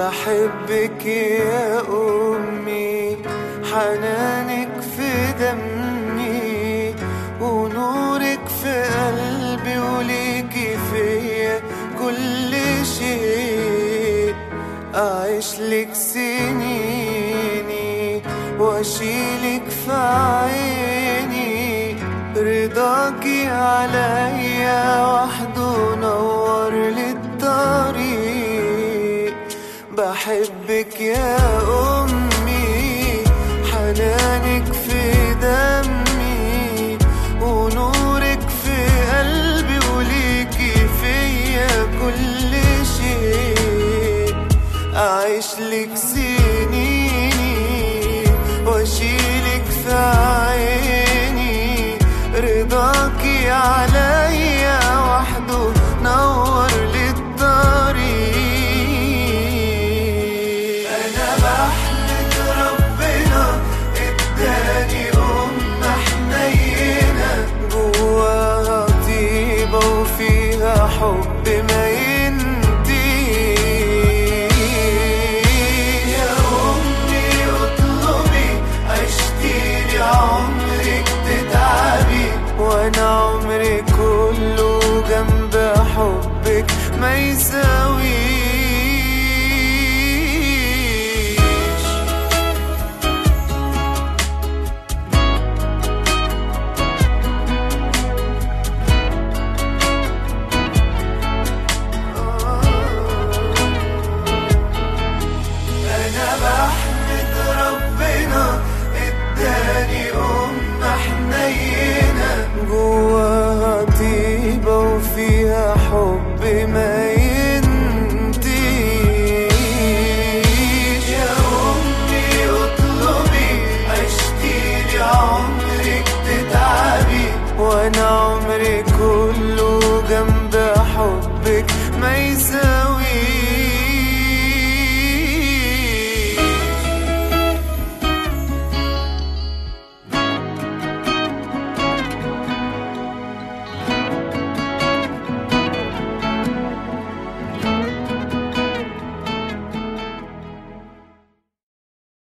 بحبك يا أمي، حنانك في دمي ونورك في قلبي، وليكي فيا كل شيء. أعيش لك سنيني وأشيلك في عيني، رضاكي عليا وحده نور للطريق. بحبك يا أمي، حنانك في دمي ونورك في قلبي، وليكي فيا كل شيء. أعيش لك سنيني وأشيلك في عيني، رضاكي عليا وحده نور للطريق. أنا بحمد ربنا اداني حنينة، جواها طيبة وفيها حب ما ينتهيش. يا أمي اطلبي عشتيلي عمرك تتعبي، وانا عمري كله جنب حبك ما يساويش. انا بحمد ربنا اداني حنينة، جواها طيبة وفيها حب ما ينتهيش. يا أمي اطلبي عشتيلي عمرك تتعبي، وانا عمري كله جنب حبك ما يساويش.